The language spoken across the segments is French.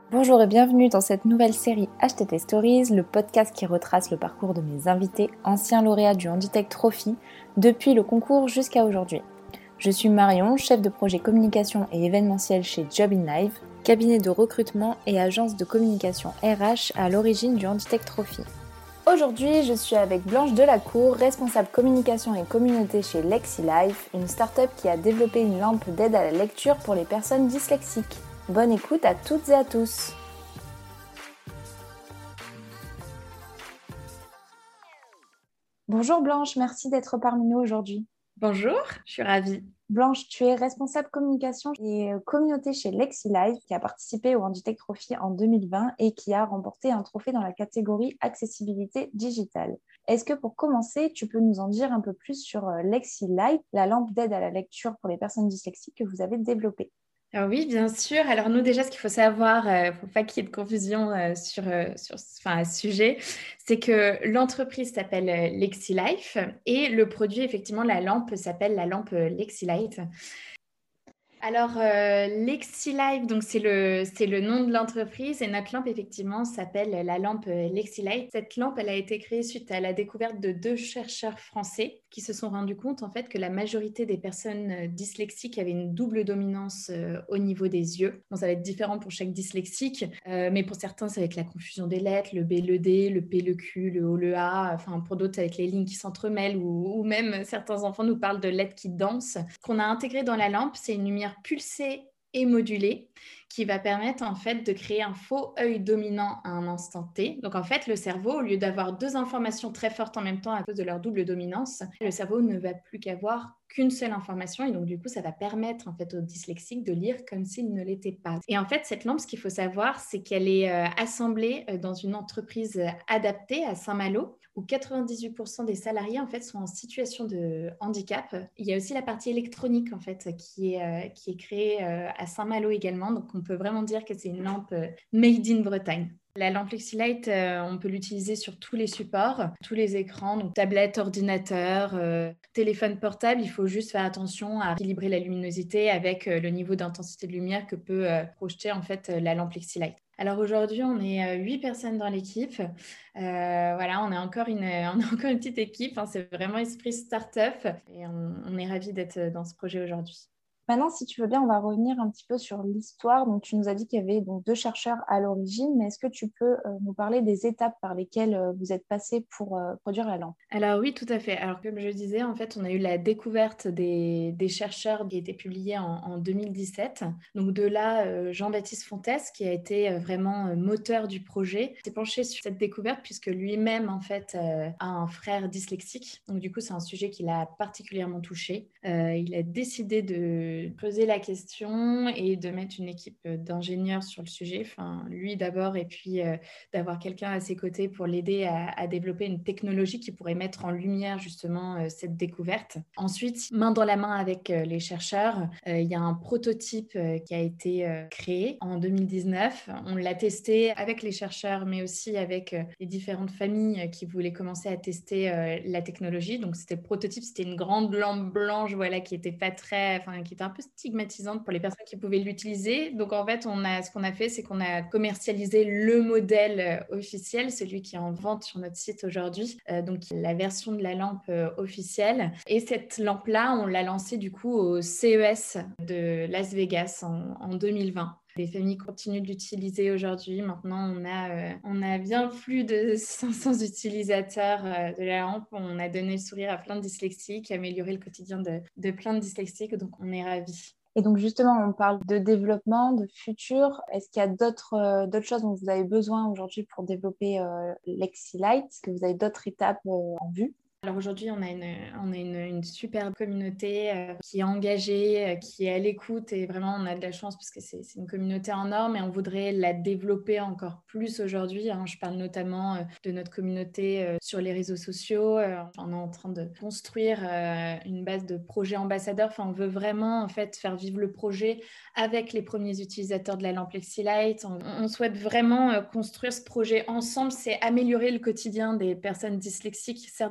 Bonjour et bienvenue dans cette nouvelle série HTT Stories, le podcast qui retrace le parcours de mes invités, anciens lauréats du Handitech Trophy, depuis le concours jusqu'à aujourd'hui. Je suis Marion, chef de projet communication et événementiel chez Job in Live, cabinet de recrutement et agence de communication RH à l'origine du Handitech Trophy. Aujourd'hui, je suis avec Blanche Delacour, responsable communication et communauté chez LexiLife, une start-up qui a développé une lampe d'aide à la lecture pour les personnes dyslexiques. Bonne écoute à toutes et à tous. Bonjour Blanche, merci d'être parmi nous aujourd'hui. Bonjour, je suis ravie. Blanche, tu es responsable communication et communauté chez LexiLife qui a participé au Handitech Trophy en 2020 et qui a remporté un trophée dans la catégorie accessibilité digitale. Est-ce que pour commencer, tu peux nous en dire un peu plus sur LexiLife, la lampe d'aide à la lecture pour les personnes dyslexiques que vous avez développée? Alors oui, bien sûr. Alors nous, déjà, ce qu'il faut savoir, pour pas qu'il y ait de confusion à ce sujet, c'est que l'entreprise s'appelle LexiLife et le produit, effectivement, la lampe s'appelle la lampe LexiLight. Alors, LexiLife, donc c'est le nom de l'entreprise et notre lampe, effectivement, s'appelle la lampe LexiLight. Cette lampe, elle a été créée suite à la découverte de deux chercheurs français qui se sont rendus compte, en fait, que la majorité des personnes dyslexiques avaient une double dominance au niveau des yeux. Bon, ça va être différent pour chaque dyslexique, mais pour certains, c'est avec la confusion des lettres, le B, le D, le P, le Q, le O, le A, enfin, pour d'autres, avec les lignes qui s'entremêlent ou même certains enfants nous parlent de lettres qui dansent. Ce qu'on a intégré dans la lampe, c'est une lumière pulsée et modulée qui va permettre en fait de créer un faux œil dominant à un instant T. Donc en fait, le cerveau, au lieu d'avoir deux informations très fortes en même temps à cause de leur double dominance, le cerveau ne va plus qu'avoir qu'une seule information et donc du coup, ça va permettre en fait aux dyslexiques de lire comme s'ils ne l'étaient pas. Et en fait, cette lampe, ce qu'il faut savoir, c'est qu'elle est assemblée dans une entreprise adaptée à Saint-Malo où 98% des salariés en fait sont en situation de handicap. Il y a aussi la partie électronique en fait qui est créée à Saint-Malo également. Donc on peut vraiment dire que c'est une lampe made in Bretagne. La lampe LexiLight, on peut l'utiliser sur tous les supports, tous les écrans, donc tablette, ordinateur, téléphone portable. Il faut juste faire attention à équilibrer la luminosité avec le niveau d'intensité de lumière que peut projeter en fait la lampe LexiLight. Alors aujourd'hui, on est 8 personnes dans l'équipe. Voilà, on est encore une petite équipe. Hein, c'est vraiment esprit start-up et on est ravis d'être dans ce projet aujourd'hui. Maintenant, si tu veux bien, on va revenir un petit peu sur l'histoire. Donc, tu nous as dit qu'il y avait donc deux chercheurs à l'origine, mais est-ce que tu peux nous parler des étapes par lesquelles vous êtes passé pour produire la lampe? Alors oui, tout à fait. Alors comme je disais, en fait, on a eu la découverte des chercheurs qui étaient publiés en 2017. Donc de là, Jean-Baptiste Fontes, qui a été vraiment moteur du projet, s'est penché sur cette découverte puisque lui-même, en fait, a un frère dyslexique. Donc du coup, c'est un sujet qui l'a particulièrement touché. Il a décidé de creuser la question et de mettre une équipe d'ingénieurs sur le sujet. Enfin, lui d'abord, et puis d'avoir quelqu'un à ses côtés pour l'aider à développer une technologie qui pourrait mettre en lumière justement cette découverte. Ensuite, main dans la main avec les chercheurs, il y a un prototype qui a été créé en 2019. On l'a testé avec les chercheurs, mais aussi avec les différentes familles qui voulaient commencer à tester la technologie. Donc, c'était le prototype, c'était une grande lampe blanche, voilà, qui était pas très, enfin, qui était un peu stigmatisante pour les personnes qui pouvaient l'utiliser. Donc, en fait, ce qu'on a fait, c'est qu'on a commercialisé le modèle officiel, celui qui est en vente sur notre site aujourd'hui. Donc, la version de la lampe officielle. Et cette lampe-là, on l'a lancée du coup au CES de Las Vegas en 2020. Les familles continuent de l'utiliser aujourd'hui. Maintenant, on a bien plus de 500 utilisateurs de la lampe. On a donné le sourire à plein de dyslexiques, amélioré le quotidien de plein de dyslexiques. Donc, on est ravis. Et donc, justement, on parle de développement, de futur. Est-ce qu'il y a d'autres choses dont vous avez besoin aujourd'hui pour développer LexiLight? Est-ce que vous avez d'autres étapes en vue? Alors aujourd'hui, on a une super communauté qui est engagée, qui est à l'écoute et vraiment on a de la chance parce que c'est une communauté en or, mais on voudrait la développer encore plus aujourd'hui. Hein. Je parle notamment de notre communauté sur les réseaux sociaux. On est en train de construire une base de projets ambassadeurs. Enfin, on veut vraiment en fait faire vivre le projet avec les premiers utilisateurs de la lampe LexiLight. On souhaite vraiment construire ce projet ensemble. C'est améliorer le quotidien des personnes dyslexiques, certes grâce à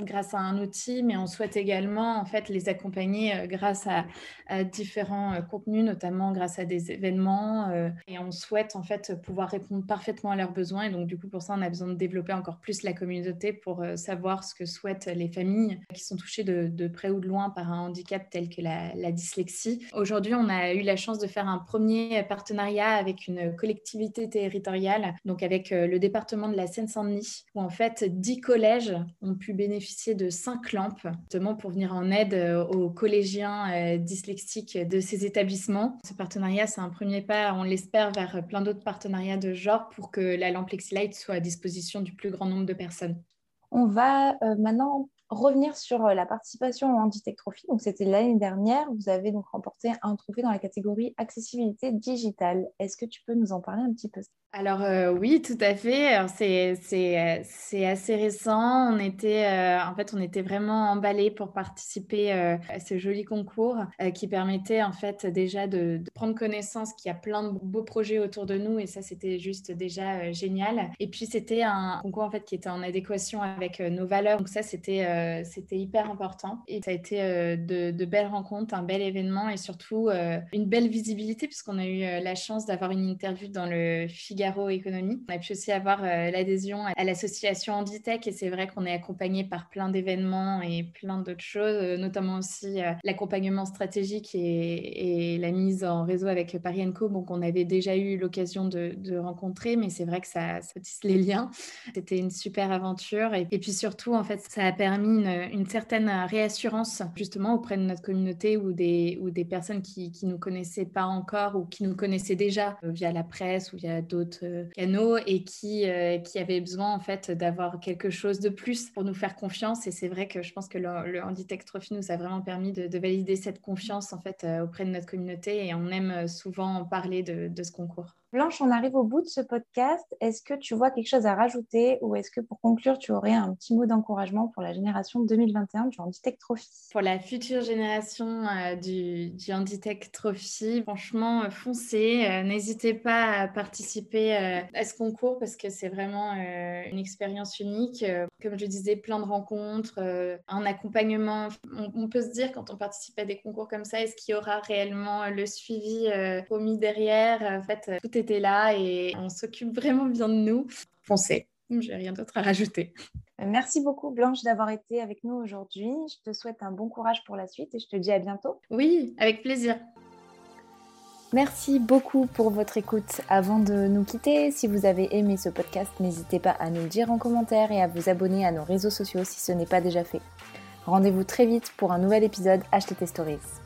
un outil, mais on souhaite également en fait les accompagner grâce à différents contenus, notamment grâce à des événements. Et on souhaite en fait pouvoir répondre parfaitement à leurs besoins. Et donc du coup, pour ça, on a besoin de développer encore plus la communauté pour savoir ce que souhaitent les familles qui sont touchées de près ou de loin par un handicap tel que la dyslexie. Aujourd'hui, on a eu la chance de faire un premier partenariat avec une collectivité territoriale, donc avec le département de la Seine-Saint-Denis, où en fait 10 collèges ont pu bénéficier de 5 lampes, justement pour venir en aide aux collégiens dyslexiques de ces établissements. Ce partenariat, c'est un premier pas, on l'espère, vers plein d'autres partenariats de genre pour que la lampe Lexilight soit à disposition du plus grand nombre de personnes. On va maintenant revenir sur la participation au Handitech Trophy. Donc, c'était l'année dernière. Vous avez donc remporté un trophée dans la catégorie accessibilité digitale. Est-ce que tu peux nous en parler un petit peu? Alors oui, tout à fait. Alors, c'est assez récent. On était vraiment emballés pour participer à ce joli concours qui permettait en fait déjà de prendre connaissance qu'il y a plein de beaux projets autour de nous et ça c'était juste déjà génial. Et puis c'était un concours en fait qui était en adéquation avec nos valeurs. Donc ça c'était hyper important et ça a été de belles rencontres, un bel événement et surtout une belle visibilité puisqu'on a eu la chance d'avoir une interview dans le Figaro Économie. On a pu aussi avoir l'adhésion à l'association Handitech et c'est vrai qu'on est accompagné par plein d'événements et plein d'autres choses, notamment aussi l'accompagnement stratégique et la mise en réseau avec Paris & Co. Donc on avait déjà eu l'occasion de rencontrer, mais c'est vrai que ça tisse les liens. C'était une super aventure et puis surtout en fait ça a permis une certaine réassurance justement auprès de notre communauté ou des personnes qui nous connaissaient pas encore ou qui nous connaissaient déjà via la presse ou via d'autres canaux et qui avaient besoin en fait d'avoir quelque chose de plus pour nous faire confiance et c'est vrai que je pense que le Handitech Trophy nous a vraiment permis de valider cette confiance en fait auprès de notre communauté et on aime souvent parler de ce concours. Blanche, on arrive au bout de ce podcast. Est-ce que tu vois quelque chose à rajouter ou est-ce que pour conclure, tu aurais un petit mot d'encouragement pour la génération 2021 du Handitech Trophy? Pour la future génération du Handitech Trophy, franchement, foncez. N'hésitez pas à participer à ce concours parce que c'est vraiment une expérience unique. Comme je disais, plein de rencontres, un accompagnement. On peut se dire quand on participe à des concours comme ça, est-ce qu'il y aura réellement le suivi promis derrière? En fait, tout était là et on s'occupe vraiment bien de nous. Foncez. J'ai rien d'autre à rajouter. Merci beaucoup Blanche d'avoir été avec nous aujourd'hui. Je te souhaite un bon courage pour la suite et je te dis à bientôt. Oui, avec plaisir. Merci beaucoup pour votre écoute. Avant de nous quitter, si vous avez aimé ce podcast, n'hésitez pas à nous le dire en commentaire et à vous abonner à nos réseaux sociaux si ce n'est pas déjà fait. Rendez-vous très vite pour un nouvel épisode HTT Stories.